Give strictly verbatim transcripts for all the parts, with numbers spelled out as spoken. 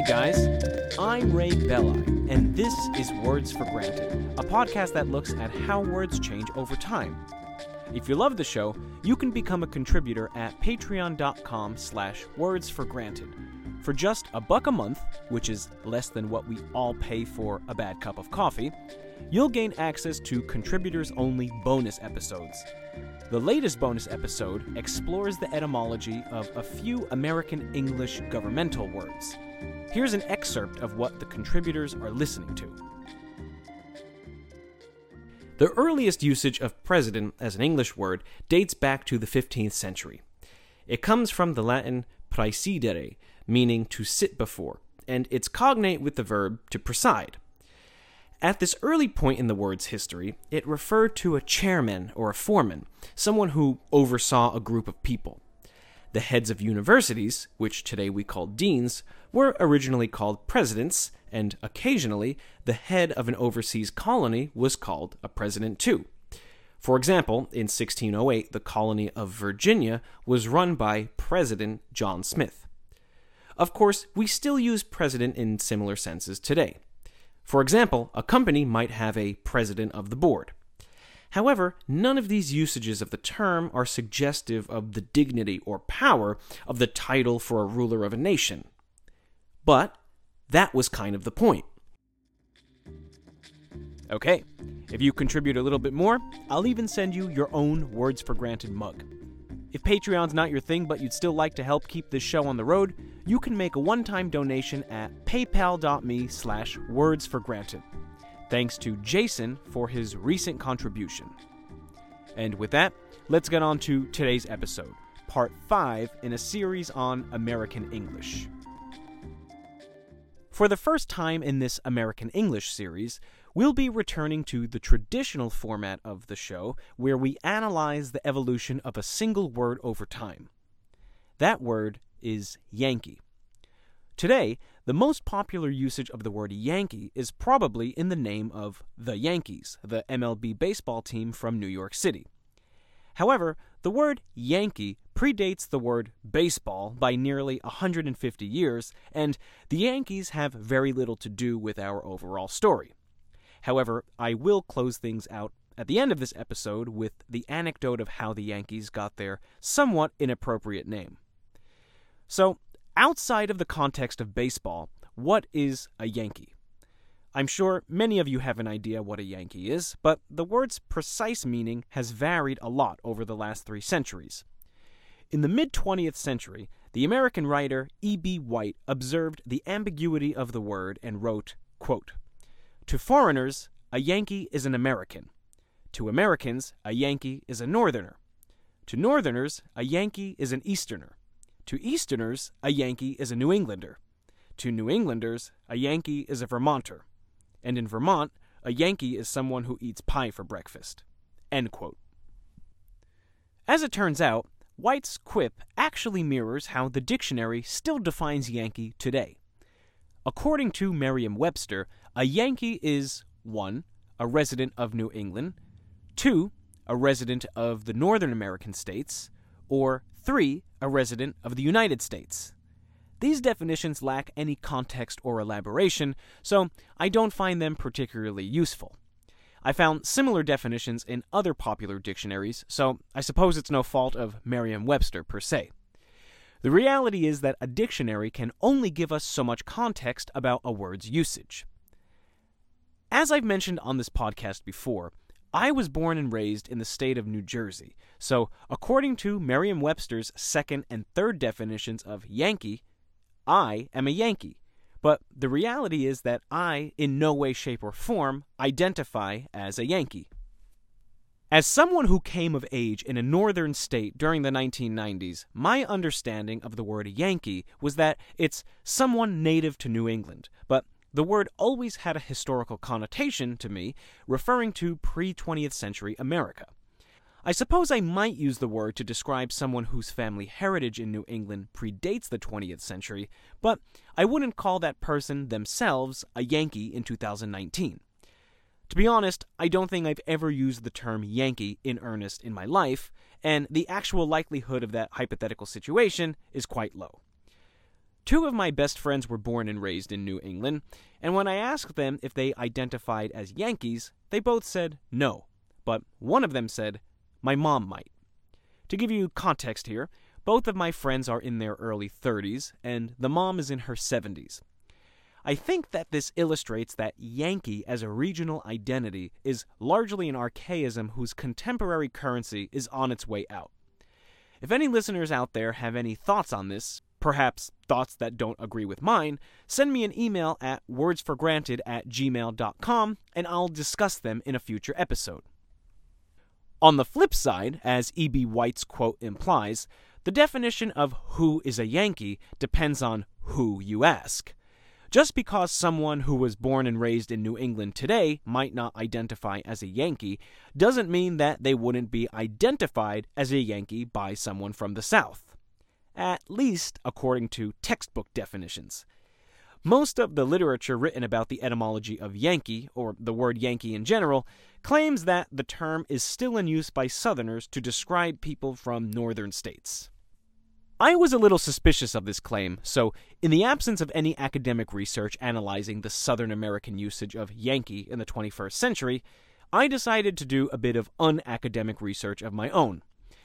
guys, I'm Ray Belli, and this is Words for Granted, a podcast that looks at how words change over time. If you love the show, you can become a contributor at patreon.com slash words for granted. For just a buck a month, which is less than what we all pay for a bad cup of coffee, you'll gain access to contributors-only bonus episodes. The latest bonus episode explores the etymology of a few American English governmental words. Here's an excerpt of what the contributors are listening to. The earliest usage of president as an English word dates back to the fifteenth century. It comes from the Latin praesidere, meaning to sit before, and it's cognate with the verb to preside. At this early point in the word's history, it referred to a chairman or a foreman, someone who oversaw a group of people. The heads of universities, which today we call deans, were originally called presidents, and occasionally the head of an overseas colony was called a president too. For example, in sixteen oh eight, the colony of Virginia was run by President John Smith. Of course, we still use president in similar senses today. For example, a company might have a president of the board. However, none of these usages of the term are suggestive of the dignity or power of the title for a ruler of a nation. But that was kind of the point. Okay, if you contribute a little bit more, I'll even send you your own Words for Granted mug. If Patreon's not your thing, but you'd still like to help keep this show on the road, you can make a one-time donation at paypal.me slash words for granted. Thanks to Jason for his recent contribution. And with that, let's get on to today's episode, part five in a series on American English. For the first time in this American English series, we'll be returning to the traditional format of the show, where we analyze the evolution of a single word over time. That word is Yankee. Today, the most popular usage of the word Yankee is probably in the name of the Yankees, the M L B baseball team from New York City. However, the word Yankee predates the word baseball by nearly one hundred fifty years, and the Yankees have very little to do with our overall story. However, I will close things out at the end of this episode with the anecdote of how the Yankees got their somewhat inappropriate name. So, outside of the context of baseball, what is a Yankee? I'm sure many of you have an idea what a Yankee is, but the word's precise meaning has varied a lot over the last three centuries. In the mid-twentieth century, the American writer E B White observed the ambiguity of the word and wrote, quote, "To foreigners, a Yankee is an American. To Americans, a Yankee is a Northerner. To Northerners, a Yankee is an Easterner. To Easterners, a Yankee is a New Englander. To New Englanders, a Yankee is a Vermonter. And in Vermont, a Yankee is someone who eats pie for breakfast." End quote. As it turns out, White's quip actually mirrors how the dictionary still defines Yankee today. According to Merriam-Webster, a Yankee is one. A resident of New England, two. A resident of the Northern American states, or three. A resident of the United States. These definitions lack any context or elaboration, so I don't find them particularly useful. I found similar definitions in other popular dictionaries, so I suppose it's no fault of Merriam-Webster per se. The reality is that a dictionary can only give us so much context about a word's usage. As I've mentioned on this podcast before, I was born and raised in the state of New Jersey, so according to Merriam-Webster's second and third definitions of Yankee, I am a Yankee. But the reality is that I, in no way, shape, or form, identify as a Yankee. As someone who came of age in a northern state during the nineteen nineties, my understanding of the word Yankee was that it's someone native to New England, but the word always had a historical connotation to me, referring to pre-twentieth century America. I suppose I might use the word to describe someone whose family heritage in New England predates the twentieth century, but I wouldn't call that person themselves a Yankee in two thousand nineteen. To be honest, I don't think I've ever used the term Yankee in earnest in my life, and the actual likelihood of that hypothetical situation is quite low. Two of my best friends were born and raised in New England, and when I asked them if they identified as Yankees, they both said no, but one of them said, "My mom might." To give you context here, both of my friends are in their early thirties, and the mom is in her seventies. I think that this illustrates that Yankee as a regional identity is largely an archaism whose contemporary currency is on its way out. If any listeners out there have any thoughts on this, perhaps thoughts that don't agree with mine, send me an email at wordsforgranted at gmail dot com and I'll discuss them in a future episode. On the flip side, as E B White's quote implies, the definition of who is a Yankee depends on who you ask. Just because someone who was born and raised in New England today might not identify as a Yankee doesn't mean that they wouldn't be identified as a Yankee by someone from the South. At least according to textbook definitions. Most of the literature written about the etymology of Yankee, or the word Yankee in general, claims that the term is still in use by Southerners to describe people from northern states. I was a little suspicious of this claim, so in the absence of any academic research analyzing the Southern American usage of Yankee in the twenty-first century, I decided to do a bit of unacademic research of my own.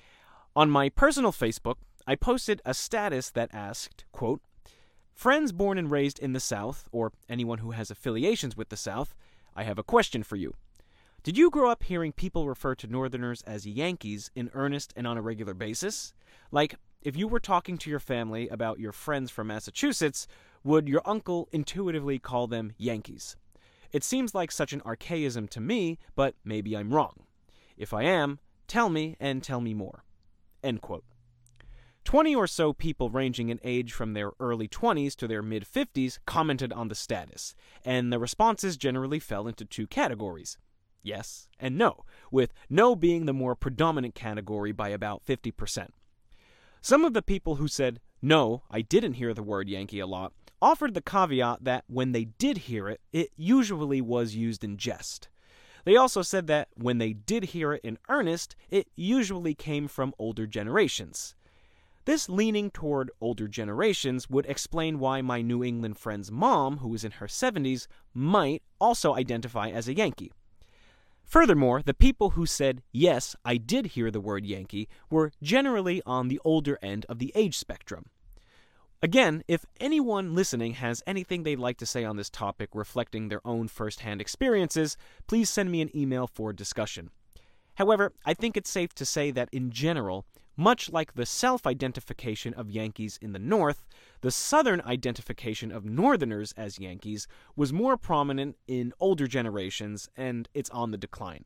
On my personal Facebook, I posted a status that asked, quote, "Friends born and raised in the South, or anyone who has affiliations with the South, I have a question for you. Did you grow up hearing people refer to Northerners as Yankees in earnest and on a regular basis? Like, if you were talking to your family about your friends from Massachusetts, would your uncle intuitively call them Yankees? It seems like such an archaism to me, but maybe I'm wrong. If I am, tell me and tell me more." End quote. Twenty or so people ranging in age from their early twenties to their mid-fifties commented on the status, and the responses generally fell into two categories, yes and no, with no being the more predominant category by about fifty percent. Some of the people who said, "No, I didn't hear the word Yankee a lot," offered the caveat that when they did hear it, it usually was used in jest. They also said that when they did hear it in earnest, it usually came from older generations. This leaning toward older generations would explain why my New England friend's mom, who was in her seventies, might also identify as a Yankee. Furthermore, the people who said, "Yes, I did hear the word Yankee," were generally on the older end of the age spectrum. Again, if anyone listening has anything they'd like to say on this topic reflecting their own first-hand experiences, please send me an email for discussion. However, I think it's safe to say that in general, much like the self-identification of Yankees in the North, the Southern identification of Northerners as Yankees was more prominent in older generations, and it's on the decline.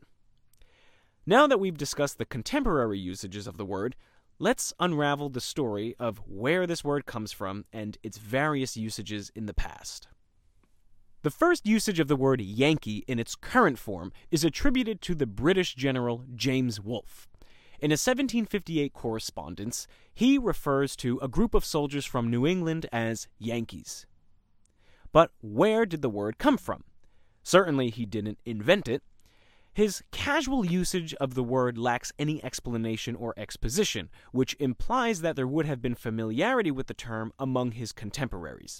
Now that we've discussed the contemporary usages of the word, let's unravel the story of where this word comes from and its various usages in the past. The first usage of the word Yankee in its current form is attributed to the British general James Wolfe. In a seventeen fifty-eight correspondence, he refers to a group of soldiers from New England as Yankees. But where did the word come from? Certainly he didn't invent it. His casual usage of the word lacks any explanation or exposition, which implies that there would have been familiarity with the term among his contemporaries.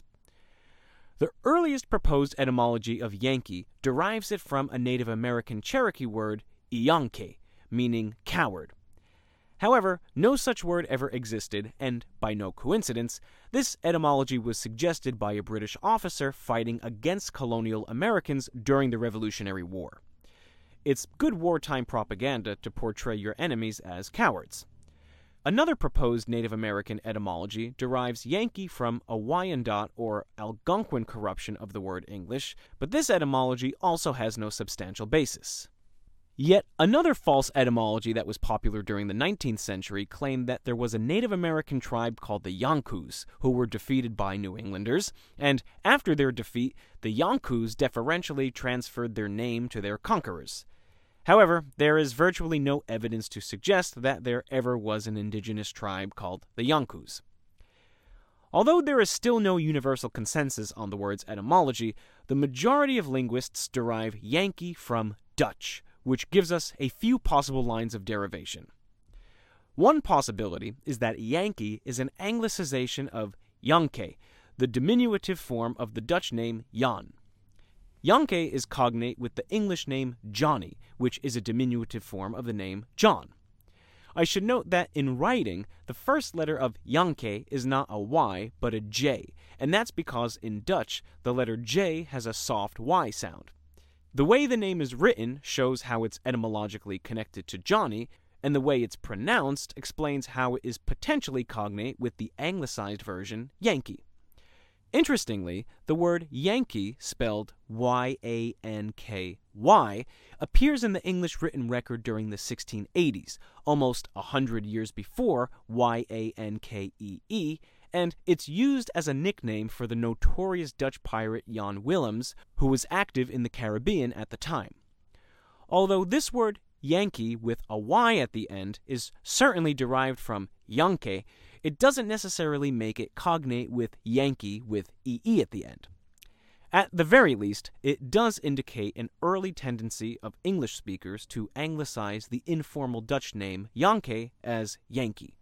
The earliest proposed etymology of Yankee derives it from a Native American Cherokee word, Iyanke, meaning coward. However, no such word ever existed, and by no coincidence, this etymology was suggested by a British officer fighting against colonial Americans during the Revolutionary War. It's good wartime propaganda to portray your enemies as cowards. Another proposed Native American etymology derives Yankee from a Wyandot or Algonquin corruption of the word English, but this etymology also has no substantial basis. Yet another false etymology that was popular during the nineteenth century claimed that there was a Native American tribe called the Yonkoos who were defeated by New Englanders, and after their defeat, the Yonkoos deferentially transferred their name to their conquerors. However, there is virtually no evidence to suggest that there ever was an indigenous tribe called the Yonkoos. Although there is still no universal consensus on the word's etymology, the majority of linguists derive Yankee from Dutch, which gives us a few possible lines of derivation. One possibility is that Yankee is an anglicization of Yankee, the diminutive form of the Dutch name Jan. Janke is cognate with the English name Johnny, which is a diminutive form of the name John. I should note that in writing, the first letter of Janke is not a Y, but a J, and that's because in Dutch, the letter J has a soft Y sound. The way the name is written shows how it's etymologically connected to Johnny, and the way it's pronounced explains how it is potentially cognate with the anglicized version Yankee. Interestingly, the word Yankee, spelled Y A N K Y, appears in the English written record during the sixteen eighties, almost a hundred years before Y A N K E E, and it's used as a nickname for the notorious Dutch pirate Jan Willems, who was active in the Caribbean at the time. Although this word Yankee with a Y at the end is certainly derived from Janke, it doesn't necessarily make it cognate with Yankee with E E at the end. At the very least, it does indicate an early tendency of English speakers to anglicize the informal Dutch name Janke as Yankee.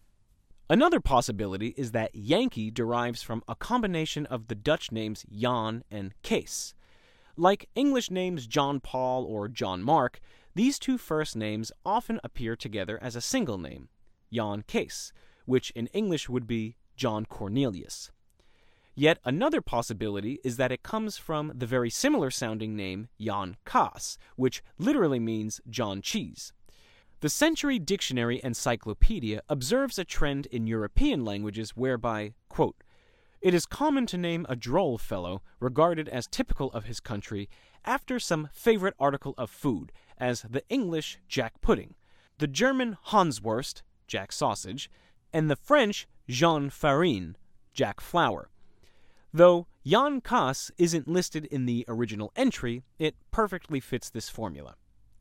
Another possibility is that Yankee derives from a combination of the Dutch names Jan and Kees. Like English names John Paul or John Mark, these two first names often appear together as a single name, Jan Kees, which in English would be John Cornelius. Yet another possibility is that it comes from the very similar sounding name Jan Kaas, which literally means John Cheese. The Century Dictionary Encyclopedia observes a trend in European languages whereby, quote, "It is common to name a droll fellow, regarded as typical of his country, after some favorite article of food, as the English Jack Pudding, the German Hanswurst, Jack Sausage, and the French Jean Farine, Jack Flour. Though Jan Kaas isn't listed in the original entry, it perfectly fits this formula.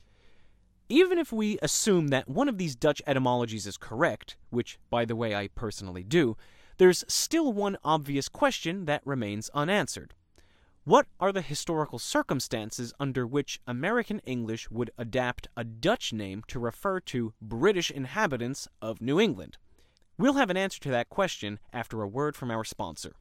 Even if we assume that one of these Dutch etymologies is correct, which, by the way, I personally do, there's still one obvious question that remains unanswered. What are the historical circumstances under which American English would adapt a Dutch name to refer to British inhabitants of New England? We'll have an answer to that question after a word from our sponsor.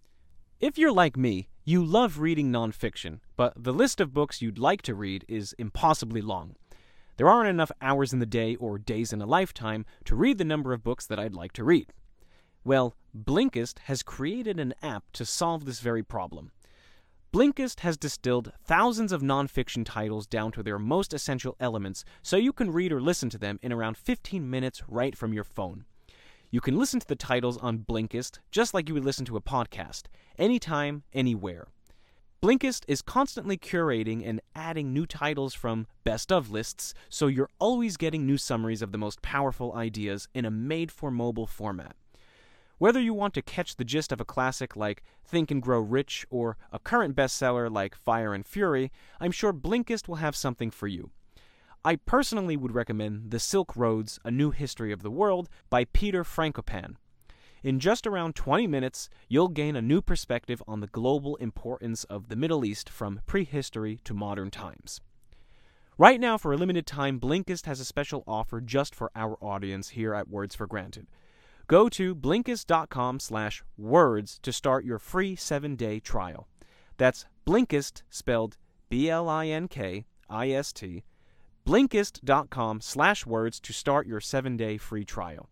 If you're like me, you love reading nonfiction, but the list of books you'd like to read is impossibly long. There aren't enough hours in the day or days in a lifetime to read the number of books that I'd like to read. Well, Blinkist has created an app to solve this very problem. Blinkist has distilled thousands of nonfiction titles down to their most essential elements so you can read or listen to them in around fifteen minutes right from your phone. You can listen to the titles on Blinkist just like you would listen to a podcast, anytime, anywhere. Blinkist is constantly curating and adding new titles from best-of lists, so you're always getting new summaries of the most powerful ideas in a made-for-mobile format. Whether you want to catch the gist of a classic like Think and Grow Rich or a current bestseller like Fire and Fury, I'm sure Blinkist will have something for you. I personally would recommend The Silk Roads, A New History of the World by Peter Frankopan. In just around twenty minutes, you'll gain a new perspective on the global importance of the Middle East from prehistory to modern times. Right now, for a limited time, Blinkist has a special offer just for our audience here at Words for Granted. Go to Blinkist.com slash words to start your free seven-day trial. That's Blinkist, spelled B L I N K I S T, Blinkist.com slash words to start your seven-day free trial.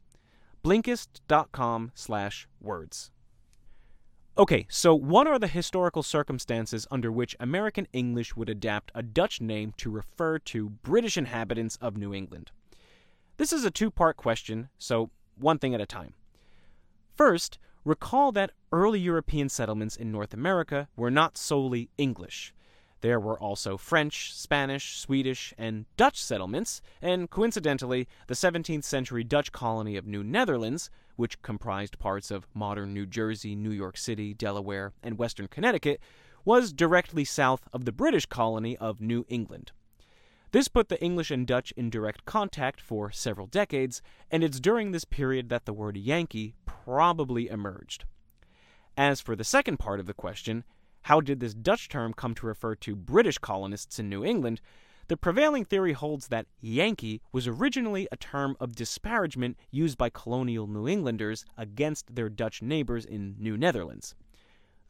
Blinkist.com slash words. Okay, so what are the historical circumstances under which American English would adapt a Dutch name to refer to British inhabitants of New England? This is a two-part question, so one thing at a time. First, recall that early European settlements in North America were not solely English. There were also French, Spanish, Swedish, and Dutch settlements, and coincidentally, the seventeenth century Dutch colony of New Netherlands, which comprised parts of modern New Jersey, New York City, Delaware, and western Connecticut, was directly south of the British colony of New England. This put the English and Dutch in direct contact for several decades, and it's during this period that the word Yankee probably emerged. As for the second part of the question, how did this Dutch term come to refer to British colonists in New England? The prevailing theory holds that Yankee was originally a term of disparagement used by colonial New Englanders against their Dutch neighbors in New Netherlands.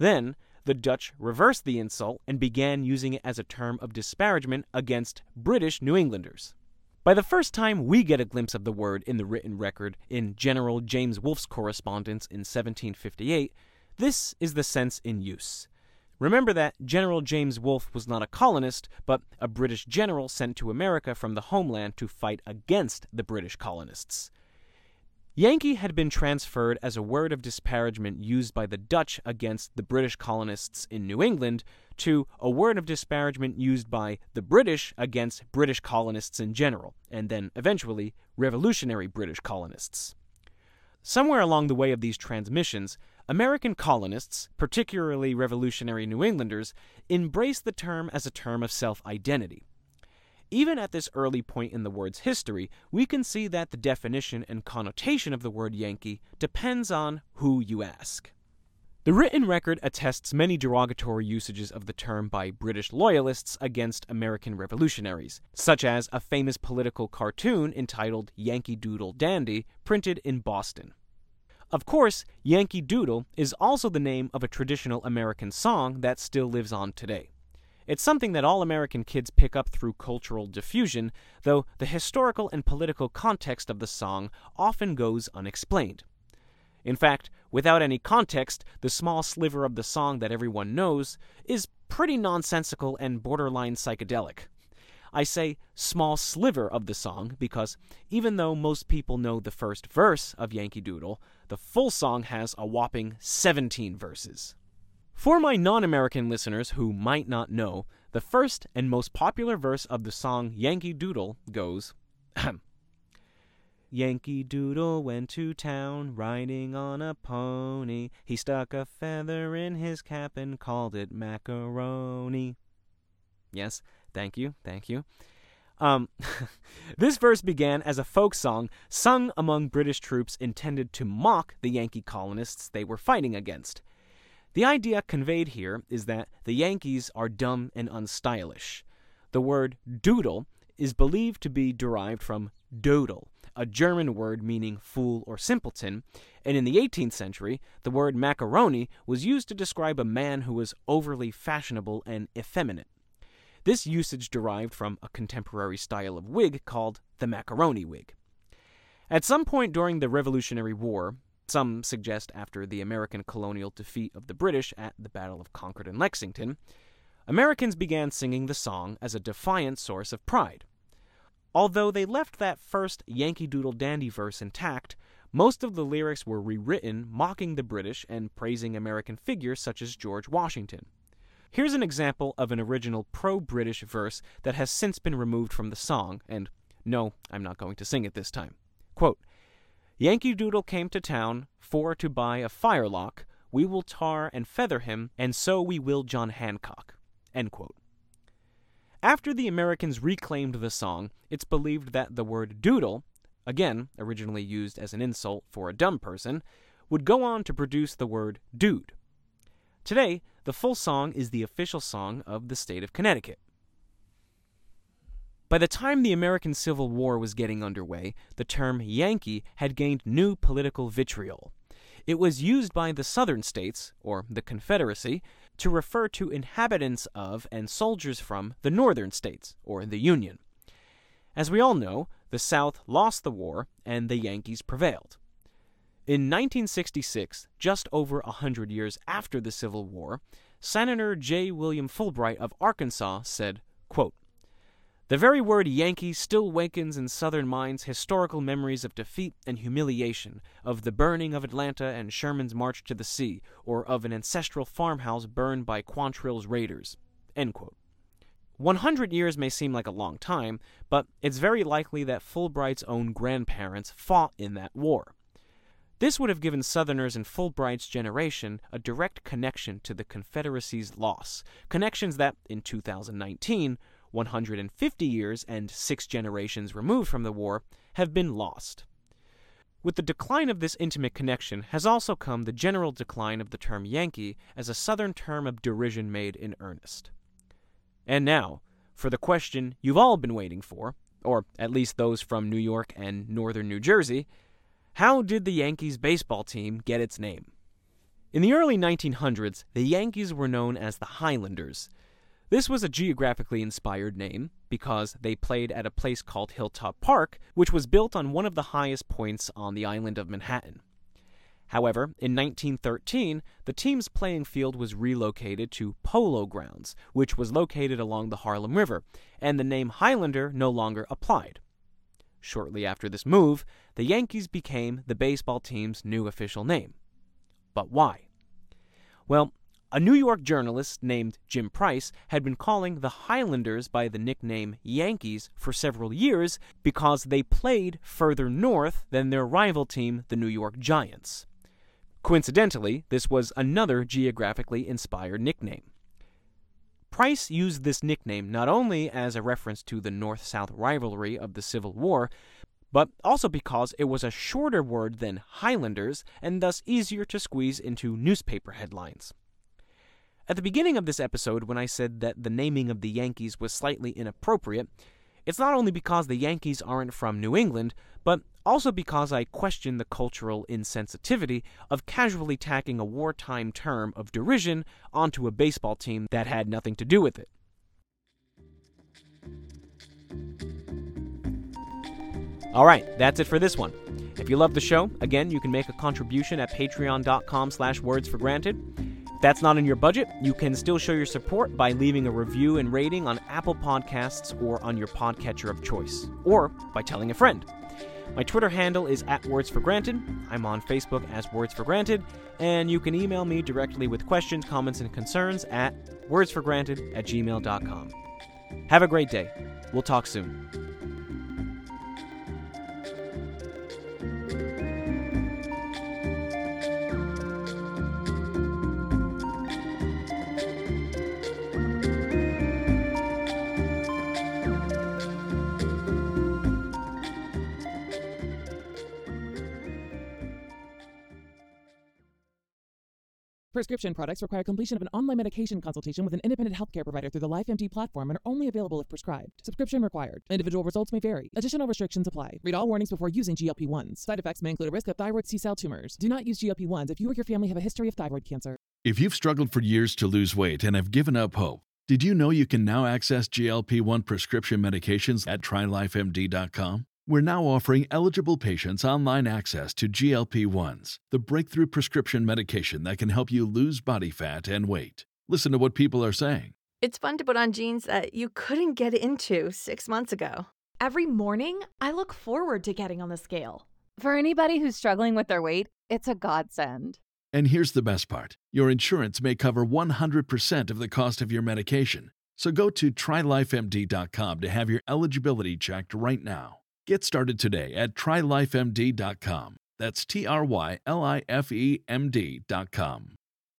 Then, the Dutch reversed the insult and began using it as a term of disparagement against British New Englanders. By the first time we get a glimpse of the word in the written record in General James Wolfe's correspondence in seventeen fifty-eight, this is the sense in use. Remember that General James Wolfe was not a colonist, but a British general sent to America from the homeland to fight against the British colonists. Yankee had been transferred as a word of disparagement used by the Dutch against the British colonists in New England to a word of disparagement used by the British against British colonists in general, and then eventually revolutionary British colonists. Somewhere along the way of these transmissions, American colonists, particularly revolutionary New Englanders, embraced the term as a term of self-identity. Even at this early point in the word's history, we can see that the definition and connotation of the word Yankee depends on who you ask. The written record attests many derogatory usages of the term by British loyalists against American revolutionaries, such as a famous political cartoon entitled Yankee Doodle Dandy, printed in Boston. Of course, Yankee Doodle is also the name of a traditional American song that still lives on today. It's something that all American kids pick up through cultural diffusion, though the historical and political context of the song often goes unexplained. In fact, without any context, the small sliver of the song that everyone knows is pretty nonsensical and borderline psychedelic. I say small sliver of the song because even though most people know the first verse of Yankee Doodle, the full song has a whopping seventeen verses. For my non-American listeners who might not know, the first and most popular verse of the song Yankee Doodle goes, Yankee Doodle went to town, riding on a pony. He stuck a feather in his cap and called it macaroni. Yes, thank you, thank you. Um, this verse began as a folk song sung among British troops intended to mock the Yankee colonists they were fighting against. The idea conveyed here is that the Yankees are dumb and unstylish. The word doodle is believed to be derived from dodel, a German word meaning fool or simpleton, and in the eighteenth century, the word macaroni was used to describe a man who was overly fashionable and effeminate. This usage derived from a contemporary style of wig called the macaroni wig. At some point during the Revolutionary War, some suggest after the American colonial defeat of the British at the Battle of Concord and Lexington, Americans began singing the song as a defiant source of pride. Although they left that first Yankee Doodle Dandy verse intact, most of the lyrics were rewritten mocking the British and praising American figures such as George Washington. Here's an example of an original pro-British verse that has since been removed from the song, and no, I'm not going to sing it this time. Quote, Yankee Doodle came to town for to buy a firelock. We will tar and feather him, and so we will John Hancock. End quote. After the Americans reclaimed the song, it's believed that the word doodle, again originally used as an insult for a dumb person, would go on to produce the word dude. Today, the full song is the official song of the state of Connecticut. By the time the American Civil War was getting underway, the term Yankee had gained new political vitriol. It was used by the Southern states, or the Confederacy, to refer to inhabitants of and soldiers from the Northern states, or the Union. As we all know, the South lost the war, and the Yankees prevailed. In nineteen sixty-six, just over a hundred years after the Civil War, Senator J. William Fulbright of Arkansas said, quote, The very word Yankee still wakens in Southern minds historical memories of defeat and humiliation, of the burning of Atlanta and Sherman's march to the sea, or of an ancestral farmhouse burned by Quantrill's raiders. End quote. One hundred years may seem like a long time, but it's very likely that Fulbright's own grandparents fought in that war. This would have given Southerners in Fulbright's generation a direct connection to the Confederacy's loss, connections that, in two thousand nineteen, one hundred fifty years and six generations removed from the war, have been lost. With the decline of this intimate connection has also come the general decline of the term Yankee as a Southern term of derision made in earnest. And now, for the question you've all been waiting for, or at least those from New York and northern New Jersey, how did the Yankees baseball team get its name? In the early nineteen hundreds, the Yankees were known as the Highlanders. This was a geographically inspired name because they played at a place called Hilltop Park, which was built on one of the highest points on the island of Manhattan. However, in nineteen thirteen, the team's playing field was relocated to Polo Grounds, which was located along the Harlem River, and the name Highlander no longer applied. Shortly after this move, the Yankees became the baseball team's new official name. But why? Well, a New York journalist named Jim Price had been calling the Highlanders by the nickname Yankees for several years because they played further north than their rival team, the New York Giants. Coincidentally, this was another geographically inspired nickname. Price used this nickname not only as a reference to the North-South rivalry of the Civil War, but also because it was a shorter word than Highlanders and thus easier to squeeze into newspaper headlines. At the beginning of this episode, when I said that the naming of the Yankees was slightly inappropriate, it's not only because the Yankees aren't from New England, but also because I question the cultural insensitivity of casually tacking a wartime term of derision onto a baseball team that had nothing to do with it. Alright, that's it for this one. If you love the show, again, you can make a contribution at patreon.com slash words for granted. If that's not in your budget, you can still show your support by leaving a review and rating on Apple Podcasts or on your podcatcher of choice, or by telling a friend. My Twitter handle is at Words for Granted. I'm on Facebook as Words for Granted, and you can email me directly with questions, comments, and concerns at wordsforgranted at gmail dot com. Have a great day. We'll talk soon. Prescription products require completion of an online medication consultation with an independent healthcare provider through the LifeMD platform and are only available if prescribed. Subscription required. Individual results may vary. Additional restrictions apply. Read all warnings before using G L P one s. Side effects may include a risk of thyroid C-cell tumors. Do not use G L P one s if you or your family have a history of thyroid cancer. If you've struggled for years to lose weight and have given up hope, did you know you can now access G L P one prescription medications at try life M D dot com? We're now offering eligible patients online access to G L P one s, the breakthrough prescription medication that can help you lose body fat and weight. Listen to what people are saying. It's fun to put on jeans that you couldn't get into six months ago. Every morning, I look forward to getting on the scale. For anybody who's struggling with their weight, it's a godsend. And here's the best part. Your insurance may cover one hundred percent of the cost of your medication. So go to try life M D dot com to have your eligibility checked right now. Get started today at try life M D dot com. That's T R Y L I F E M D dot com.